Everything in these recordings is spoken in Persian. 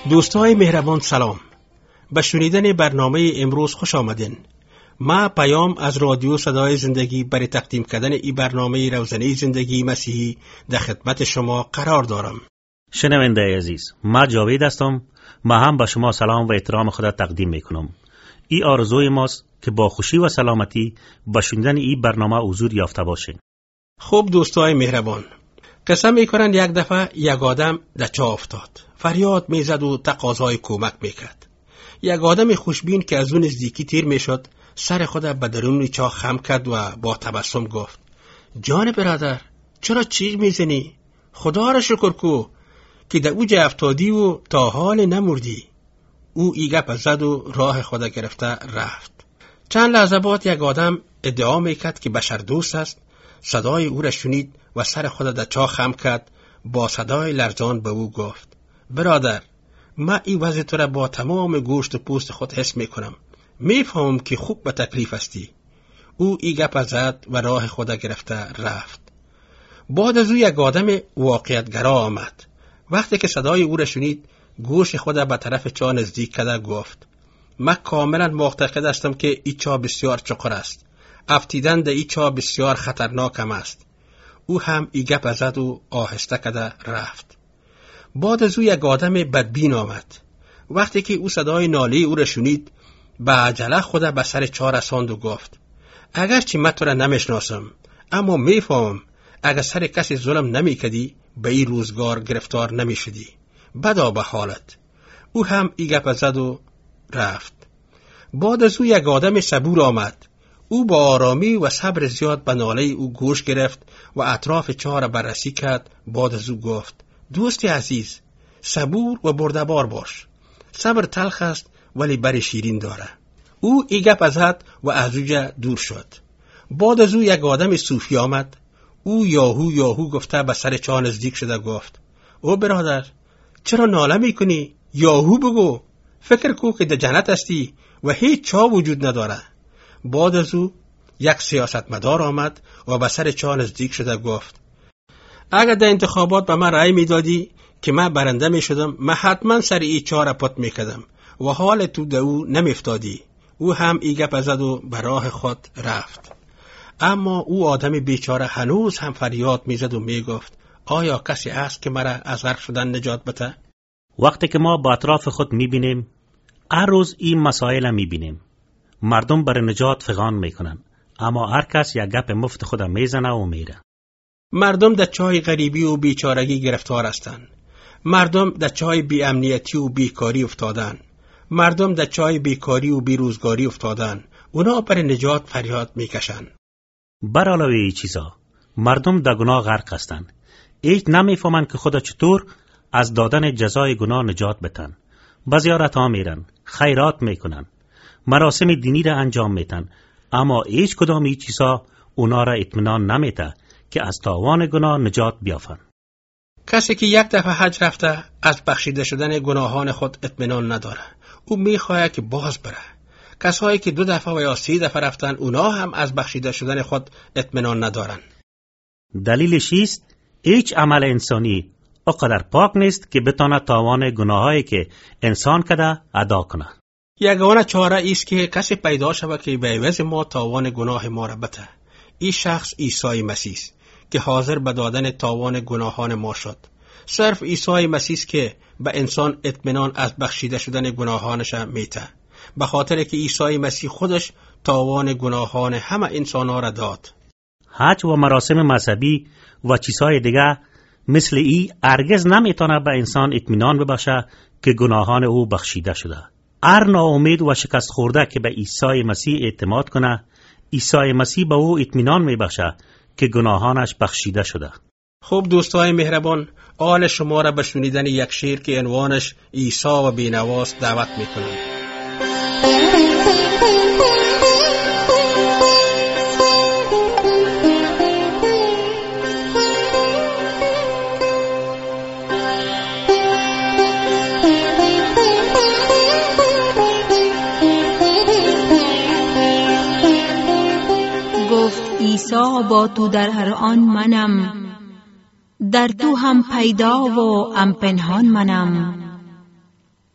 دوستای مهربان سلام. به شنیدن برنامه امروز خوش آمدین. ما پیام از رادیو صدای زندگی برای تقدیم کردن این برنامه روزانه زندگی مسیحی در خدمت شما قرار دارم. شنونده عزیز، ما جاوید هستم. ما هم به شما سلام و احترام خدا تقدیم میکنم. این آرزوی ماست که با خوشی و سلامتی به شنیدن این برنامه حضور یافته باشین. خب دوستای مهربان، قسم میکنن یک دفعه یک آدم در چاه افتاد. فریاد میزد و تقاضای کمک میکرد. یک آدم خوشبین که از اون نزدیکی تیر میشد سر خود به درون چاه خم کرد و با تبسم گفت: جان برادر، چرا چیغ میزنی؟ خدا را شکر کو که در اوج افتادی و تا حال نمردی. او ای گپ زد و راه خود گرفته رفت. چند لحظه بعد یک آدم ادعا میکرد که بشر دوست است. صدای او را شنید و سر خود در چاه خم کرد. با صدای لرزان به او گفت: برادر، من این وضع تو را با تمام گوشت و پوست خود حس میکنم. میفهمم که خوب به تکلیف هستی. او ای گپ زد و راه خود گرفته رفت. بعد از او یک آدم واقعیتگرا آمد. وقتی که صدای او را شنید گوش خود به طرف چاه نزدیک کرده گفت: من کاملا معتقد هستم که این چاه بسیار چقر است. افتیدن در این چاه بسیار خطرناک است. او هم ای گپ زد و آهسته کرده رفت. بعد از او یک آدم بدبین آمد. وقتی که او صدای ناله او را شنید به عجله خود به سر چاه رساند و گفت: اگرچه من تو را نمیشناسم، اما میفهمم اگر سر کسی ظلم نمیکردی به این روزگار گرفتار نمیشدی. بدا به حالت. او هم ای گپ زد و رفت. بعد از او یک آدم صبور آمد. او با آرامی و صبر زیاد به ناله او گوش گرفت و اطراف چاه را بررسی کرد. بعد از او گفت: دوستی عزیز، صبور و بردبار باش. صبر تلخ است ولی بر شیرین داره. او ای گپ زد و از اوجا دور شد. بعد از او یک آدم صوفی آمد. او یاهو یاهو گفته به سر چاه نزدیک شده گفت: او برادر، چرا ناله میکنی؟ یاهو بگو. فکر کو که در جنت هستی و هیچ چاه وجود نداره. بعد از او یک سیاستمدار آمد و به سر چاه نزدیک شده گفت: اگر در انتخابات به من رأی میدادی که من برنده میشدم، من حتما سر این چاه را پت میکردم و حال تو در او نمیفتادی. او هم ای گپ زد و به راه خود رفت. اما او آدم بیچاره هنوز هم فریاد میزد و میگفت: آیا کسی است که مرا از غرق شدن نجات بده؟ وقتی که ما با اطراف خود میبینیم، هر روز این مسائل میبینیم. مردم برای نجات فغان میکنن، اما هر کس یک گپ مفت خود میزنه و میره. مردم در چاه غریبی و بیچارگی گرفتار هستند. مردم در چاه بی امنیتی و بیکاری افتادن. مردم در چاه بیکاری و بیروزگاری افتادن. اونا برای نجات فریاد میکشن. بر علاوه این چیزا، مردم در گناه غرق هستند. هیچ نمیفهمن که خدا چطور از دادن جزای گناه نجات بتن. به زیارت‌ها میرن، خیرات میکنن، مراسم دینی را انجام میتن، اما هیچ کدام این چیزا اونا را اطمینان نمیده که از تاوان گناه نجات بیافن. کسی که یک دفعه حج رفته از بخشیده شدن گناهان خود اطمینان نداره. او میخواهد که باز بره. کسایی که 2 دفعه و یا 3 دفعه رفتن اونا هم از بخشیده شدن خود اطمینان ندارن. دلیلش است هیچ عمل انسانی اقدر پاک نیست که بتونه تاوان گناهایی که انسان کرده ادا کنه. یگانه چاره است که کسی پیدا شود که به عوض ما تاوان گناه ما را بده. این شخص عیسی مسیح است که حاضر به دادن تاوان گناهان ما شد. صرف عیسی مسیح است که به انسان اطمینان از بخشیده شدن گناهانش میده. به خاطر که عیسی مسیح خودش تاوان گناهان همه انسان‌ها را داد. حج و مراسم مذهبی و چیزهای دیگه مثل ای هرگز نمیتونه به انسان اطمینان ببخشه که گناهان او بخشیده شده. هر ناامید و شکست خورده که به عیسی مسیح اعتماد کنه، عیسی مسیح به او اطمینان میبخشه که گناهانش بخشیده شده. خب دوستای مهربان، آل شما را به شنیدن یک شعر که عنوانش عیسی و بینواست دعوت میکنم. عیسی با تو در هر آن منم، در تو هم پیدا و هم پنهان منم.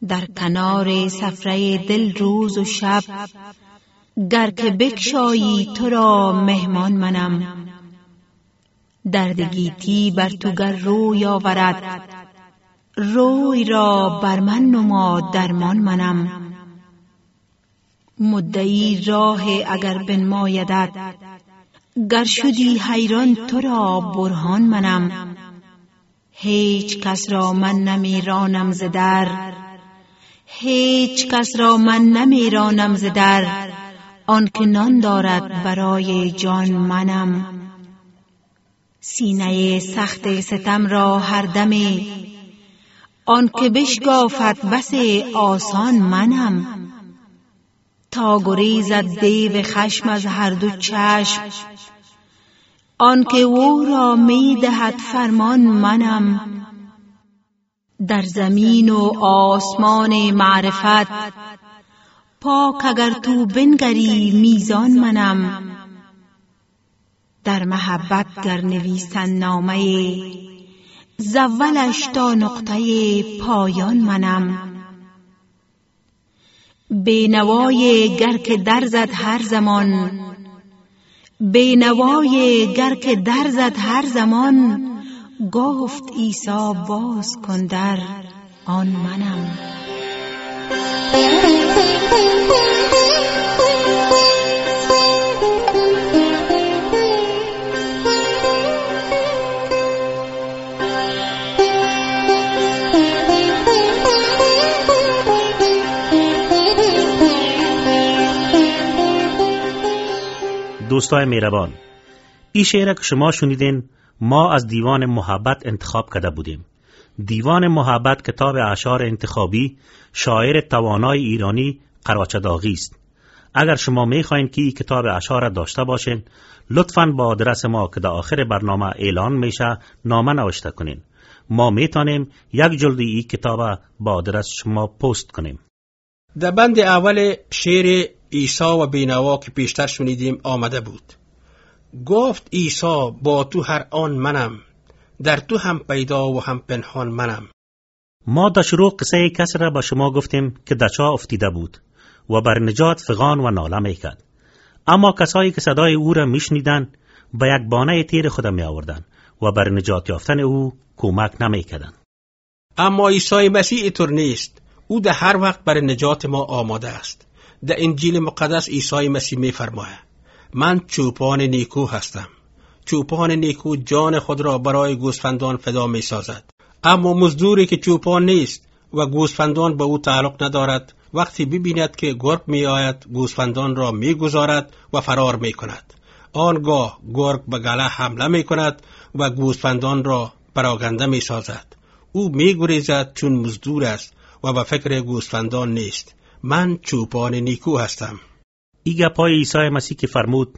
در کنار سفره دل روز و شب، گر که بکشایی تو را مهمان منم. درد گیتی بر تو گر روی آورد، روی را بر من نما درمان منم. مدعی راه اگر بنمایدت، گر شدی حیران تو را برهان منم. هیچ کس را من نمیرانم ز در، هیچ کس را من نمیرانم ز در، آن که نان دارد برای جان منم. سینه سخت ستم را هر دمی، آن که بشکافد بس آسان منم. تا گریزد دیو خشم از هر دو چشم، آن که او را می دهد فرمان منم. در زمین و آسمان معرفت، پاک اگر تو بنگری میزان منم. در محبت گر نویسن نامه، ز اولش تا نقطه پایان منم. بینوای گر که در زد هر زمان، بینوای گر که در زد هر زمان، گفت عیسی باز کن در آن منم. دوستای مهربان، این شعر که شما شنیدین ما از دیوان محبت انتخاب کرده بودیم. دیوان محبت کتاب اشعار انتخابی شاعر توانای ایرانی قراچه‌داغی است. اگر شما میخواین که این کتاب اشعار داشته باشین، لطفاً با آدرس ما که در آخر برنامه اعلان میشه نامه نوشته کنین. ما میتونیم یک جلد این کتاب با آدرس شما پست کنیم. در بند اول شعر عیسی و بینوا که پیشتر شنیدیم آمده بود: گفت عیسی با تو هر آن منم، در تو هم پیدا و هم پنهان منم. ما در شروع قصه کسی را با شما گفتیم که در چاه افتیده بود و بر نجات فغان و ناله میکرد. اما کسایی که صدای او را میشنیدن به یک بانه تیر خود می آوردن و بر نجات یافتن او کمک نمیکردند. اما عیسی مسیح اینطور نیست. او در هر وقت برای نجات ما آماده است. در انجیل مقدس عیسی مسیح می‌فرماید: من چوپان نیکو هستم. چوپان نیکو جان خود را برای گوسفندان فدا می‌سازد. اما مزدوری که چوپان نیست و گوسفندان به او تعلق ندارد، وقتی ببیند که گرگ می‌آید گوسفندان را می‌گذارد و فرار می‌کند. آنگاه گرگ به گله حمله می‌کند و گوسفندان را پراگنده می‌سازد. او می‌گریزد چون مزدور است و به فکر گوسفندان نیست. من چوپان نیکو هستم. ایگه پای عیسی مسیح که فرمود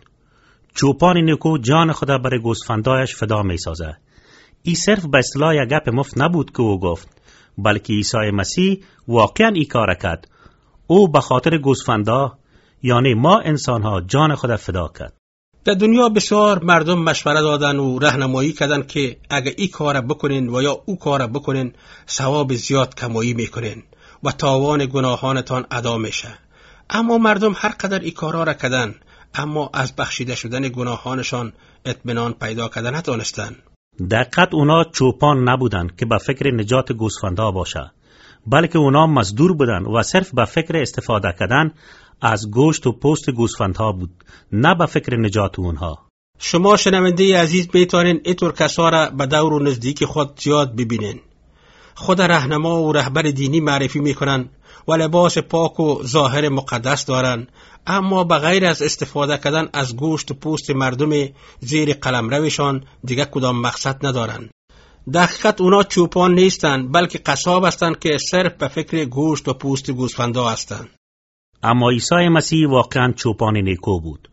چوپان نیکو جان خدا برای گوسفندایش فدا می سازه. ای صرف به اصطلاح یک گپ مفت نبود که او گفت، بلکه عیسی مسیح واقعا ای کار کرد. او به خاطر گوسفندا، یعنی ما انسان ها، جان خدا فدا کرد. در دنیا بسیار مردم مشوره دادن و راهنمایی کردن که اگه ای کار بکنین و یا او کار بکنین ثواب زیاد کمایی میکنین و تاوان گناهانتان ادا میشه. اما مردم هر قدر ای کارا را کردن، اما از بخشیده شدن گناهانشان اطمینان پیدا کردن نتونستن. دقیقاً اونا چوپان نبودن که به فکر نجات گوسفندا باشه، بلکه اونا مزدور بودن و صرف به فکر استفاده کردن از گوشت و پوست گوسفندها بود، نه به فکر نجات اونها. شما شنونده عزیز میتونین اینطور کسا را به دور و نزدیک خود زیاد ببینین. خود رهنما و رهبر دینی معرفی میکنن و لباس پاک و ظاهر مقدس دارن، اما بغیر از استفاده کردن از گوشت و پوست مردم زیر قلمروشان دیگه کدام مقصد ندارن. در حقیقت اونا چوپان نیستن، بلکه قصاب هستند که صرف به فکر گوشت و پوست گوسفندا هستند. اما عیسی مسیح واقعا چوپان نیکو بود.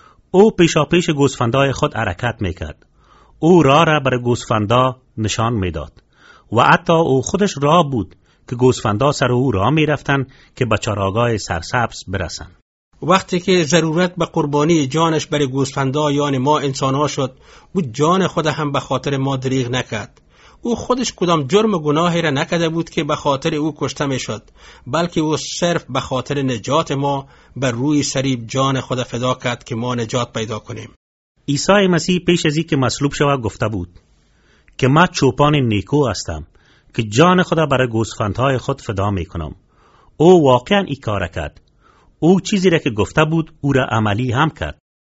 او پیشاپیش گوسفندای خود حرکت میکرد. او راه را بر گوسفندا نشان میداد و حتی او خودش راه بود که گوسفندا سر او راه میرفتن که به چراگاه سرسبز برسن. وقتی که ضرورت به قربانی جانش برای گوسفندا یعنی ما انسان‌ها شد، او جان خود هم به خاطر ما دریغ نکرد. او خودش کدام جرم و گناهی را نکرده بود که به خاطر او کشته میشد، بلکه او صرف به خاطر نجات ما بر روی صلیب جان خود فدا کرد که ما نجات پیدا کنیم. عیسی مسیح پیش از اینکه مصلوب شود گفته بود که من چوپان نیکو هستم که جان خود برای گوسفندهای خود فدا میکنم. او واقعا این کار کرد. او چیزی را که گفته بود او را عملی هم کرد.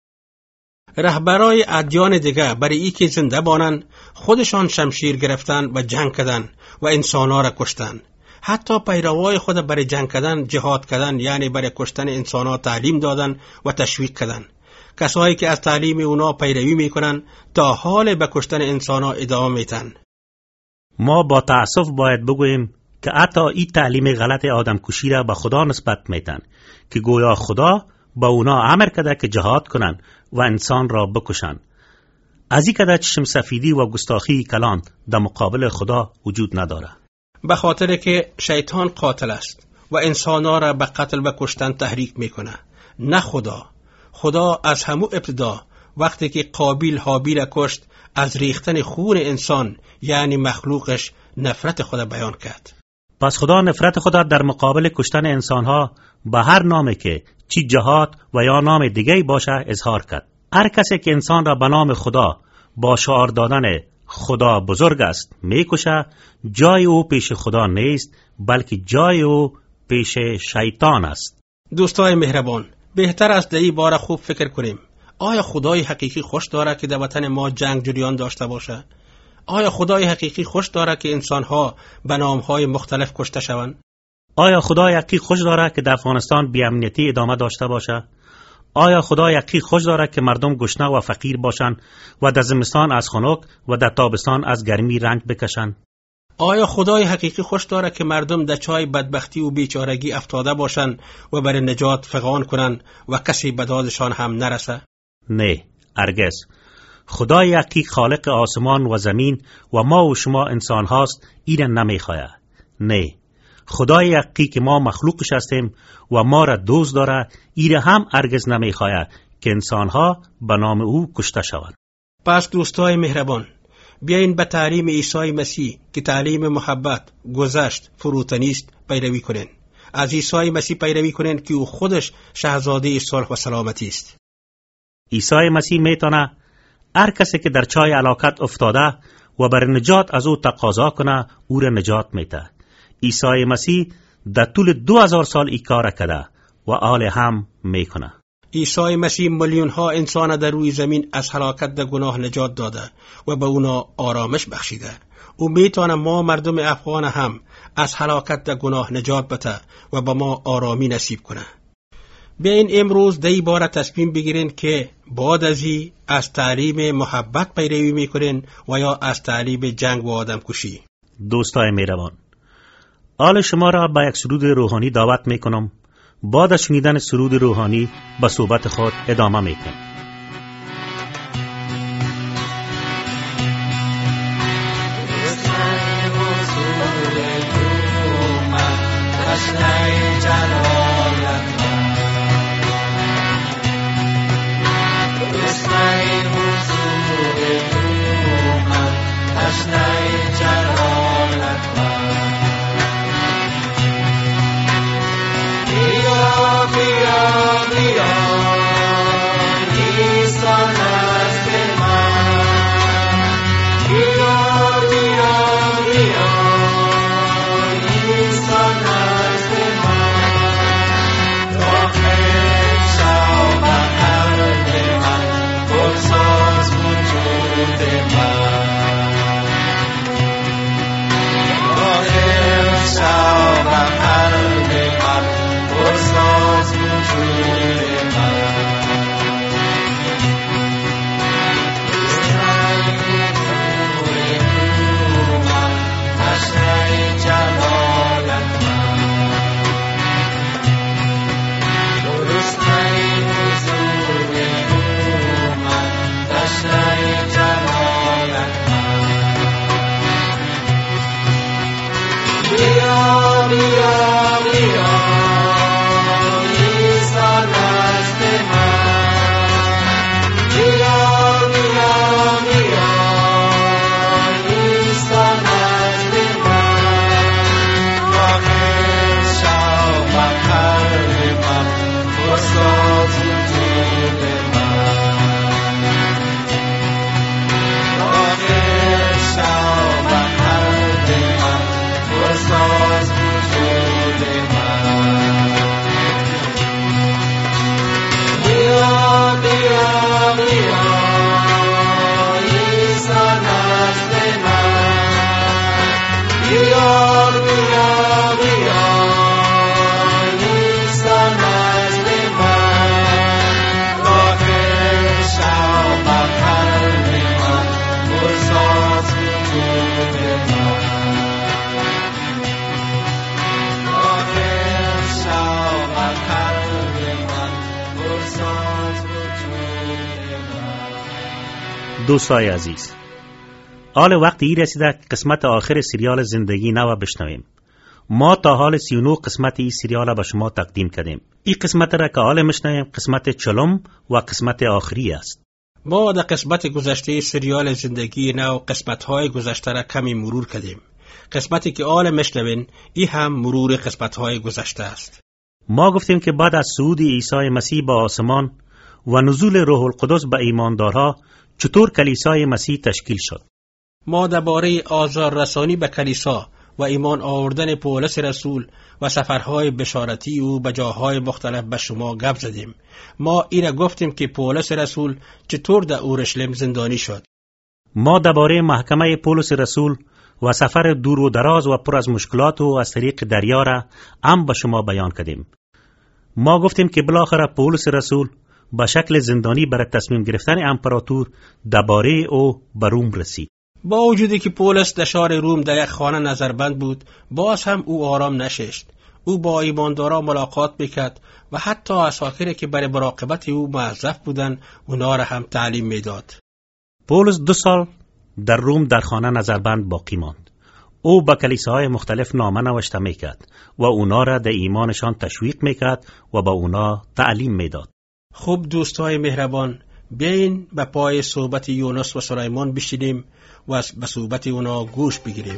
رهبرای ادیان دیگه برای ای که زنده بانند خودشان شمشیر گرفتن و جنگ کردن و انسانها را کشتن. حتی پیروای خود برای جنگ کردن جهاد کردن، یعنی برای کشتن انسانها تعلیم دادن و تشویق کردن. کسایی که از تعلیم اونا پیروی میکنن تا حال به کشتن انسانها ادامه میتن. ما با تأسف باید بگوییم که حتی این تعلیم غلط آدم کشی را به خدا نسبت میتن که گویا خدا با اونا امر کرده که جهاد کنن و انسان را بکشن. از این کده چشم سفیدی و گستاخی کلان در مقابل خدا وجود نداره. به خاطر که شیطان قاتل است و انسانها را به قتل و کشتن تحریک میکنه، نه خدا. خدا از همون ابتدا وقتی که قابیل حابیل را کشت از ریختن خون انسان یعنی مخلوقش نفرت خود بیان کرد. پس خدا نفرت خود در مقابل کشتن انسانها به هر نامی که چی جهاد و یا نام دیگه باشه اظهار کرد. هر کسی که انسان را به نام خدا با شعار دادن خدا بزرگ است میکشه، جای او پیش خدا نیست بلکه جای او پیش شیطان است. دوستای مهربان، بهتر است در این باره خوب فکر کنیم. آیا خدای حقیقی خوش داره که در وطن ما جنگ جریان داشته باشه؟ آیا خدای حقیقی خوش داره که انسانها به نامهای مختلف کشته شوند؟ آیا خدای حقیقی خوش داره که در افغانستان بی‌امنیتی ادامه داشته باشه؟ آیا خدای حقیقی خوش داره که مردم گشنه و فقیر باشن و در زمستان از خنک و در تابستان از گرمی رنج بکشن؟ آیا خدای حقیقی خوش داره که مردم در چای بدبختی و بیچارگی افتاده باشن و برای نجات فغان کنن و کسی به دادشان هم نرسه؟ نه، هرگز. خدای حقیقی خالق آسمان و زمین و ما و شما انسان هاست، این نمیخواه. نه، خدای حقیقی که ما مخلوقش هستیم و ما را دوست داره، این هم هرگز نمیخواه که انسان ها به نام او کشته شوند. پس دوستای مهربان، بیاین به تعلیم عیسی مسیح که تعلیم محبت، گذشت، فروتنی است پیروی کنین. از عیسی مسیح پیروی کنین که او خودش شاهزاده صلح و سلامتی است. عیسی مسیح میتونه هر کسی که در چای هلاکت افتاده و بر نجات از او تقاضا کنه او را نجات میده. عیسی مسیح در طول 2000 سال این کار کرده و حال هم میکنه. عیسی مسیح میلیون ها انسان در روی زمین از هلاکت در گناه نجات داده و به اونا آرامش بخشیده. او میتونه ما مردم افغان هم از هلاکت در گناه نجات بده و به ما آرامی نصیب کنه. بیاین امروز در این باره تصمیم بگیرین که بعد از این از تعلیم محبت پیروی میکنین و یا از تعلیم جنگ و آدم کشی. دوستای مهربان، حال شما را به یک سرود روحانی دعوت میکنم. بعد از شنیدن سرود روحانی به صحبت خود ادامه میکنم. Bia, bia, bia, بیار بیار بیار نیستان نزد من داخل شو و قلب من برساز وجود من داخل شو و قلب من برساز وجود من. دوستای عزیز، حال وقتی رسیده که قسمت آخر سریال زندگی نو بشنویم. ما تا حال 39 قسمت این سریال به شما تقدیم کردیم. این قسمت را که حال میشنویم قسمت 40 و قسمت آخری است. ما در قسمت گذشته سریال زندگی نو قسمت‌های گذشته را کمی مرور کردیم. قسمتی که حال میشنوین این هم مرور قسمت‌های گذشته است. ما گفتیم که بعد از صعود عیسی مسیح به آسمان و نزول روح القدس به ایماندارها چطور کلیسای مسیح تشکیل شد. ما درباره آزار رسانی به کلیسا و ایمان آوردن پولس رسول و سفرهای بشارتی او به جاهای مختلف به شما گپ زدیم. ما این گفتیم که پولس رسول چطور در اورشلیم زندانی شد. ما درباره محکمه پولس رسول و سفر دور و دراز و پر از مشکلات و از طریق دریا را هم به شما بیان کردیم. ما گفتیم که بالاخره پولس رسول به شکل زندانی برای تصمیم گرفتن امپراتور درباره او به روم رسید. با وجودی که پولس در شهر روم در یک خانه نظربند بود، باز هم او آرام نشست. او با ایمانداران ملاقات میکرد و حتی عساکری که برای مراقبت او موظف بودند اونا را هم تعلیم میداد. پولس 2 سال در روم در خانه نظربند باقی ماند. او به کلیساهای مختلف نامه نوشته میکرد و اونا را در ایمانشان تشویق میکرد و به اونا تعلیم میداد. خوب دوستای مهربان، بیاین به پای صحبت یونس و سلیمان بشینیم و به صحبت اونا گوش بگیریم.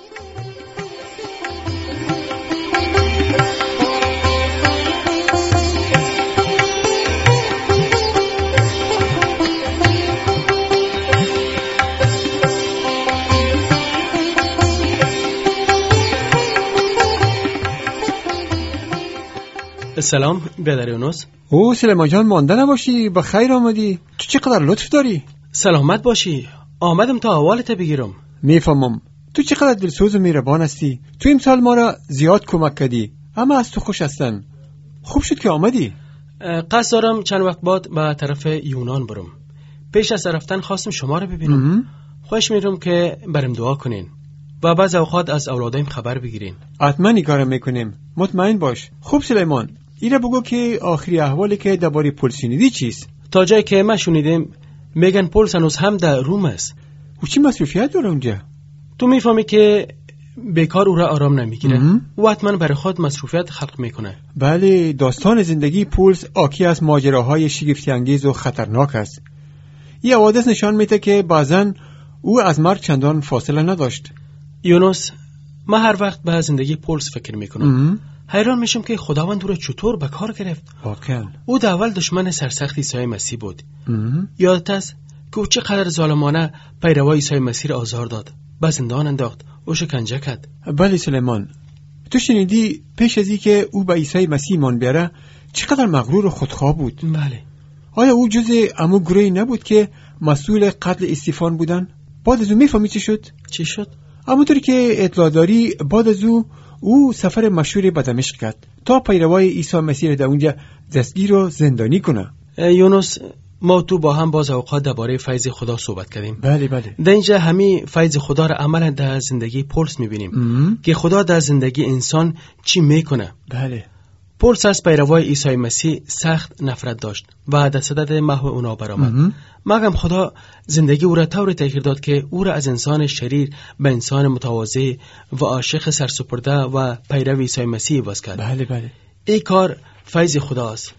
سلام برادر یونس. او سلیمان جان، مانده نباشی، به خیر آمدی. تو چقدر لطف داری. سلامت باشی. آمدم تا احوالت بگیرم. میفهمم تو چقدر دلسوز و مهربان هستی. تو امسال ما را زیاد کمک کردی، اما از تو خوش هستن. خوب شد که آمدی. قصد دارم چند وقت بعد به طرف یونان برم. پیش از رفتن خواستم شما را ببینم. خوش میرم که برم دعا کنین و بعض اوقات از اولادایم خبر بگیرین. حتما این کارو میکنیم، مطمئن باش. خوب سلیمان، ایره بگو که آخری احوالی که درباره پولس شنیدی چیست؟ تا جایی که ما شنیدیم میگن پولس هنوز هم در روم است. او چی مسئولیت داره اونجا؟ تو میفهمی که بیکار او را آرام نمیگیره و حتما برای خود مصروفیت خلق میکنه. بله، داستان زندگی پولس آکی از ماجراهای شگفتی انگیز و خطرناک است. این حوادث نشان میده که بعضن او از مرگ چندان فاصله نداشت. یونس، ما هر وقت به زندگی پولس فکر میکنم. حیران میشم که خداوند او را چطور به کار گرفت. واقعا او در اول دشمن سرسخت عیسی مسیح بود. یادت است که او چقدر ظالمانه پیروای عیسی مسیح را آزار داد، به زندان انداخت، او شکنجه کرد. بله سلیمان، تو شنیدی پیش از اینکه او به عیسی مسیح ایمان بیاره چقدر مغرور و خودخواه بود. بله. آیا او جزء امو گروهی نبود که مسئول قتل استیفان بودن؟ بعد از او میفهمی چی شد؟ چی شد؟ همونطوری که اطلاع داری بعد از او سفر مشهور به دمشق کرد تا پیروای عیسی مسیح را در اونجا دستگیر و زندانی کنه. یونس، ما تو با هم باز اوقات درباره فیض خدا صحبت کردیم. بله بله. در اینجا همین فیض خدا را عملا در زندگی پولس میبینیم که خدا در زندگی انسان چی میکنه. بله. پولس از پیروای عیسی مسیح سخت نفرت داشت و در صدد محو اونا برآمد. مگم خدا زندگی او را طوری تغییر داد که او را از انسان شریر به انسان متواضع و عاشق سرسپرده و پیرو عیسی مسیح عوض کرد. بله بله. این کار فیض خداست.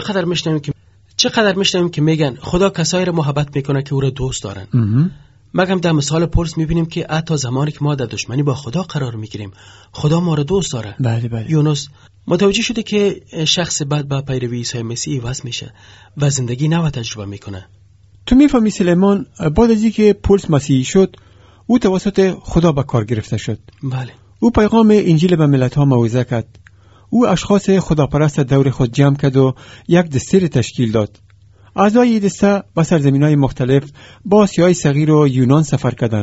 چقدر میشنویم که میگن خدا کسایی را محبت میکنه که او را دوست دارن. مگم در مثال پولس میبینیم که حتی زمانی که ما در دشمنی با خدا قرار میگیریم خدا ما را دوست داره. بله بله. یونس، متوجه شده که شخص بعد با پیروی عیسی مسیح عوض میشه و زندگی نو تجربه میکنه. تو میفهمی سلیمان، بعد از اینکه پولس مسیحی شد او توسط خدا به کار گرفته شد. بله. او پیغام انجیل به ملت‌ها موعظه کرد. او اشخاص خداپرست دور خود جمع کرد و یک دسته تشکیل داد. اعضای دسته به سرزمین‌های مختلف با آسیای صغیر و یونان سفر کردند.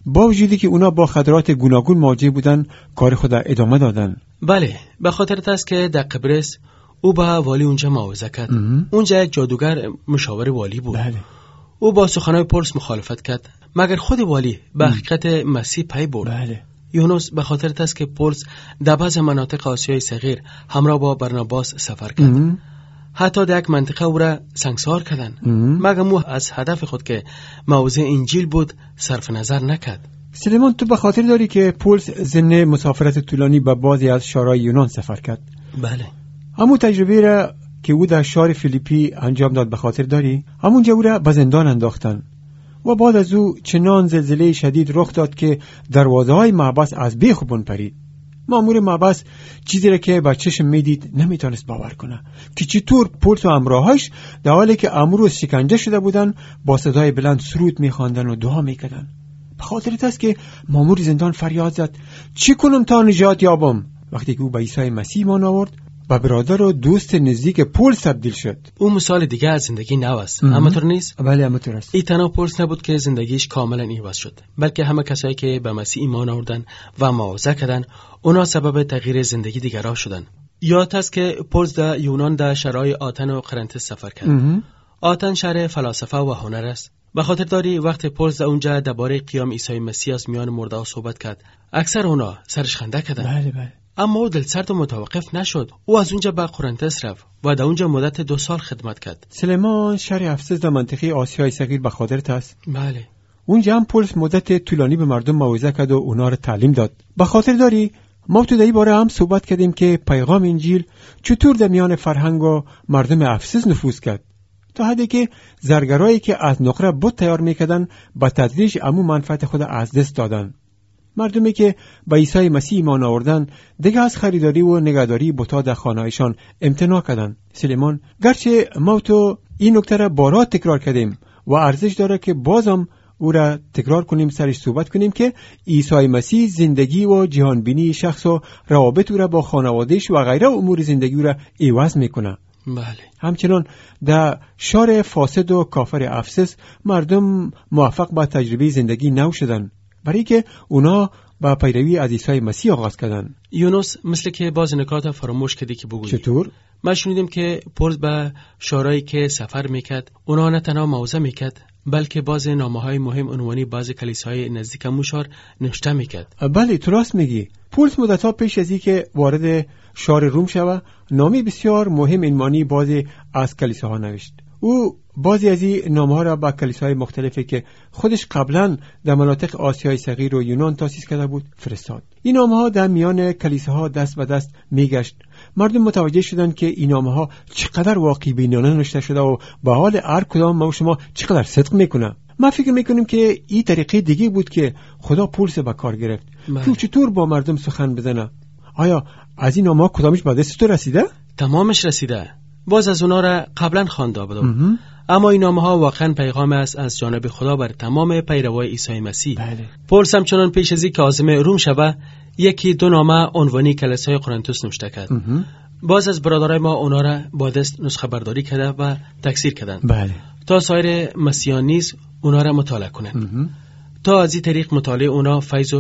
با وجودی که اونا با خطرات گوناگون مواجه بودن کار خود ادامه دادن. بله، به خاطر است که در قبرس او با والی اونجا موعظه کرد. اونجا یک جادوگر مشاور والی بود. بله. او با سخنهای پولس مخالفت کرد، مگر خود والی به حقیقت مسیح پی برد. بله. یونس به خاطر است که پولس در بعض مناطق آسیای صغیر همراه با برناباس سفر کرد. حتی در یک منطقه او را سنگسار کردن، مگر او از هدف خود که موضوع انجیل بود صرف نظر نکرد. سلیمان، تو به خاطر داری که پولس ضمن مسافرت طولانی به بعضی از شهرهای یونان سفر کرد؟ بله. همون تجربه را که او در شهر فیلیپی انجام داد به خاطر داری؟ همونجا او را به زندان انداختن و بعد از او چنان زلزله شدید رخ داد که دروازه‌های محبس از بیخ بن پرید. مأمور محبس چیزی را که با چشم میدید نمیتونست باور کنه که چطور پولس و همراهاش در حالی که امروز شکنجه شده بودن با صدای بلند سرود میخواندن و دعا میکردن. به خاطر است که مأمور زندان فریاد زد چی کنم تا نجات یابم؟ وقتی که او به عیسی مسیح ایمان آورد و برادر و دوست نزدیک پولس تبدیل شد. او مثال دیگه از زندگی نو است. اما طور نیست؟ بله، اما طور است. این تنها پولس نبود که زندگیش کاملا عوض شد، بلکه همه کسایی که به مسیح ایمان آوردن و موعظه کردن اونا سبب تغییر زندگی دیگرها شدن. یاد است که پولس در یونان در شهرهای آتن و قرنتس سفر کرد. آتن شهر فلاسفه و هنر است. به خاطر داری وقت پولس در اونجا درباره قیام عیسی مسیح از میان مرده صحبت کرد، اکثر اونا سرش خنده کردن. بله بله. اما او دلسرد و متوقف نشد. او از اونجا به قرنتس رفت و در اونجا مدت 2 سال خدمت کرد. سلیمان، شهر افسس در منطقه آسیای صغیر به خاطرت است؟ بله. اونجا هم پولس مدت طولانی به مردم موعظه کرد و اونا رو تعلیم داد. به خاطر داری ما تو در این باره هم صحبت کردیم که پیغام انجیل چطور در میان فرهنگ و مردم افسس نفوذ کرد، تا حدی که زرگرایی که از نقره بت تیار میکردن با تدریج عمو منفعت خود از دست دادن. مردمی که به عیسی مسیح ایمان آوردن دیگه از خریداری و نگهداری بت‌ها در خانه‌هایشان امتناع کردند. سلیمان، گرچه ما تو این نکته را بارها تکرار کردیم و ارزش داره که بازم او را تکرار کنیم، سرش صحبت کنیم که عیسی مسیح زندگی و جهانبینی شخص و روابط او را با خانواده‌اش و غیره امور زندگی او را عوض میکنه. بله. همچنان در شهر فاسد و کافر افسس مردم موفق به تجربه زندگی نو شدن، برای که اونا با پیروی از عیسی مسیح آغاز کردن. یونس، مثل که باز نکات فراموش کردی که بگویی. چطور؟ ما شنیدیم که پولس به شهرهایی که سفر میکرد اونا نه تنها موعظه میکرد، بلکه باز نامه‌های مهم عنوانی باز کلیساهای نزدیک موشار نوشته میکرد. بله، تو راست میگی. پولس مدت‌ها پیش از اینکه وارد شهر روم شود نامی بسیار مهم عنوانی بازی از کلیساها نوشت. او بعضی از این نامه‌ها را با کلیساهای مختلفی که خودش قبلا در مناطق آسیای صغیر و یونان تأسیس کرده بود فرستاد. این نامه‌ها در میان کلیساها دست به دست میگشت. مردم متوجه شدند که این نامه‌ها چقدر واقعی بینانه نوشته شده و به حال هر کدام ما و شما چقدر صدق میکنه. ما فکر میکنیم که این طریقه دیگه بود که خدا پولس به کار گرفت که چطور با مردم سخن بزنه. آیا از این نامه‌ها کدامش به دست تو رسیده؟ تمامش رسیده. باز از اونا را قبلا خوانده بودم. اما این نامه‌ها واقعا پیغام است از جانب خدا بر تمام پیروان عیسی مسیح. بله. پولس همچنان پیش از اینکه عازم روم شود 1-2 نامه عنوانی کلیسای قرنتس نوشته کرد. باز از برادرای ما اونا را با دست نسخه برداری کرده و تکثیر کردند. بله. تا سایر مسیحیان نیز اونا را مطالعه کنند. تا از این طریق مطالعه اونا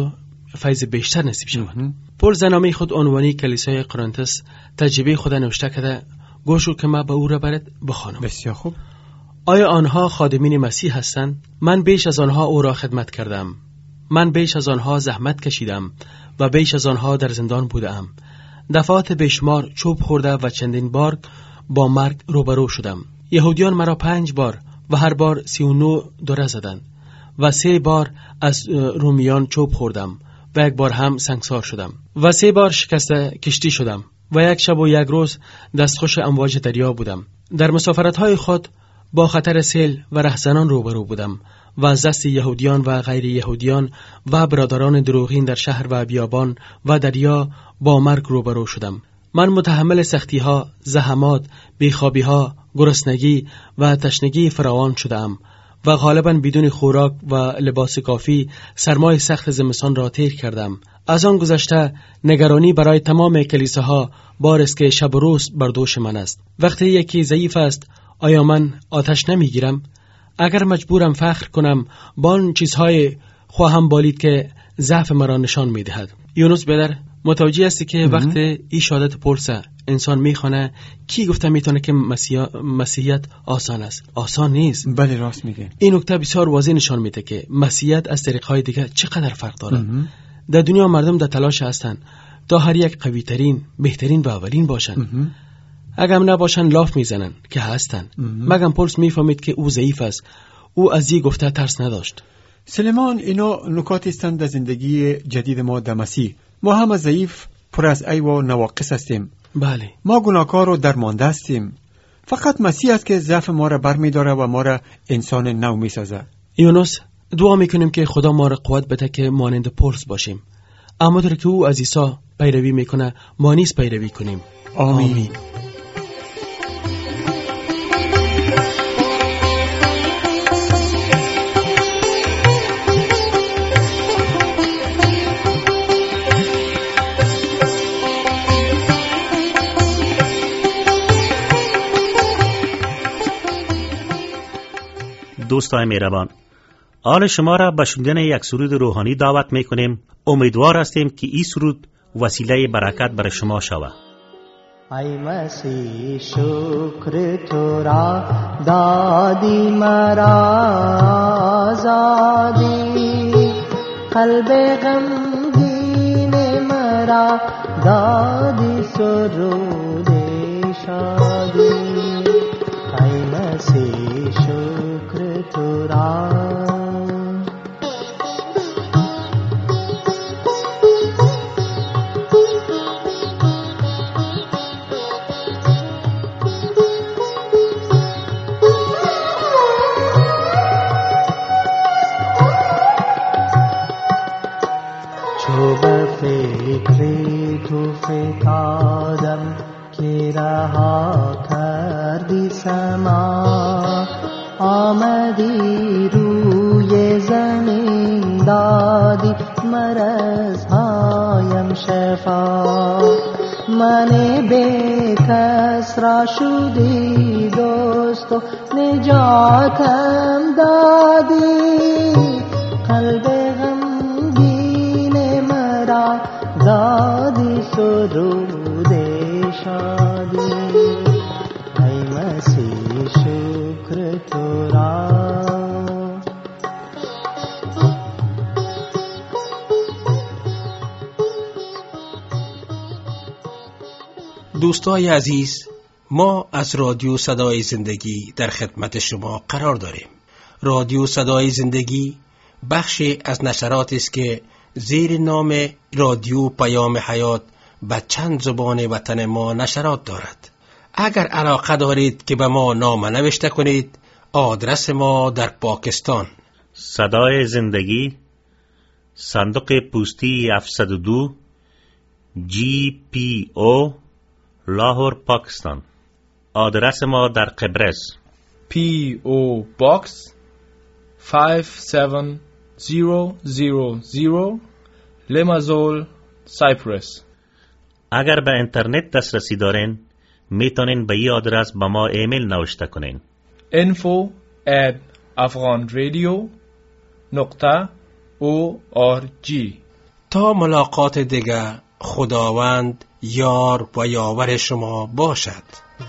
فیض بیشتر نصیب شود. پولس در نامه خود عنوانی کلیسای قرنتس تجربه خود نوشته کرده، گوشو که ما به او را برات بخوانم. بسیار خوب. آیا آنها خادمین مسیح هستند؟ من بیش از آنها او را خدمت کردم. من بیش از آنها زحمت کشیدم و بیش از آنها در زندان بودم. دفعات بیشمار چوب خورده و چندین بار با مرگ روبرو شدم. یهودیان مرا 5 بار و هر بار 39 دره زدند و 3 بار از رومیان چوب خوردم و 1 بار هم سنگسار شدم و 3 بار شکست کشتی شدم و 1 شب و 1 روز دستخوش امواج دریا بودم. در مسافرت‌های خود با خطر سیل و رهزنان روبرو بودم و از دست یهودیان و غیر یهودیان و برادران دروغین در شهر و بیابان و دریا با مرگ روبرو شدم. من متحمل سختی‌ها، زحمات، بیخوابی‌ها، گرسنگی و تشنگی فراوان شدم و غالباً بدون خوراک و لباس کافی سرمای سخت زمستان را طی کردم. از آن گذشته نگرانی برای تمام کلیساها بار است که شب و روز بر دوش من است. وقتی یکی ضعیف است آیا من آتش نمیگیرم؟ اگر مجبورم فخر کنم با آن چیزهای خواهم بالید که ضعف مرا نشان میدهد. یونس بدر متوجه هستی که وقتی این شهادت پرسه انسان میخونه کی گفته میتونه که مسیحیت آسان است؟ آسان نیست. بله راست میگه. این نکته بسیار واضح نشان میده که مسیحیت از طریقهای دیگه چقدر فرق داره. در دنیا مردم در تلاش هستند تا هر یک قوی ترین، بهترین و اولین باشن. اگر نباشن لاف میزنن که هستن. مگم پولس میفهمید که او ضعیف است. او از این گفته ترس نداشت. سلیمان اینا نکات هستند در زندگی جدید ما در مسیح. ما هم ضعیف، پر از عیب و نواقص هستیم. بله. ما گناهکار و درمانده هستیم. فقط مسیح است که ضعف ما را برمی‌داره و ما را انسان نو می‌سازه. یونس دعا میکنیم که خدا ما را قوت بده که مانند پولس باشیم. اما در که او از عیسی پیروی میکنه ما نیز پیروی کنیم. آمین. دوستان مهربان، آن شما را به شنیدن یک سرود روحانی دعوت میکنیم. امیدوار هستیم که این سرود وسیله برکت برای شما شود. ای مسیح شکر تو را دادی مرا آزادی، قلب غمگین مرا دادی سرود شادی. ای مسیح شکر تو را. چو به فکری تو فتادم که رها کردی سما، آمدی روی زمین دادی مرضهایم شفا. من بیکس را شدی دوست و نجاتم دادی، قلب غمگین مرا دادی سرود شادی. ای مسیح شکر تو را. دوستای عزیز، ما از رادیو صدای زندگی در خدمت شما قرار داریم. رادیو صدای زندگی بخشی از نشرات است که زیر نام رادیو پیام حیات به چند زبان وطن ما نشرات دارد. اگر علاقه دارید که به ما نامه نوشته کنید، آدرس ما در پاکستان: صدای زندگی، صندوق پستی 702 GPO لاهور پاکستان. آدرس ما در قبرس PO Box 57000 لمازول سایپرس. اگر به اینترنت دسترسی دارین میتونین به این آدرس به ما ایمیل نوشته کنین: info@afghanradio.org. تا ملاقات دیگر، خداوند یار و یاور شما باشد.